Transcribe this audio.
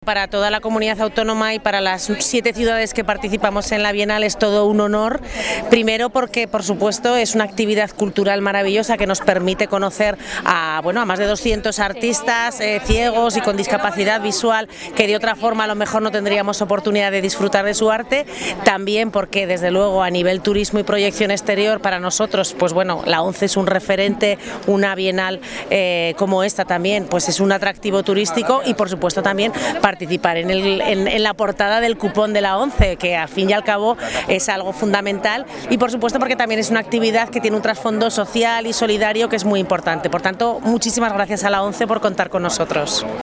Para toda la comunidad autónoma y para las 7 ciudades que participamos en la Bienal es todo un honor, primero porque por supuesto es una actividad cultural maravillosa que nos permite conocer a más de 200 artistas ciegos y con discapacidad visual que de otra forma a lo mejor no tendríamos oportunidad de disfrutar de su arte, también porque desde luego a nivel turismo y proyección exterior para nosotros la ONCE es un referente, una Bienal como esta también pues es un atractivo turístico y por supuesto también participar en la portada del cupón de la ONCE, que al fin y al cabo es algo fundamental, y por supuesto porque también es una actividad que tiene un trasfondo social y solidario que es muy importante. Por tanto, muchísimas gracias a la ONCE por contar con nosotros.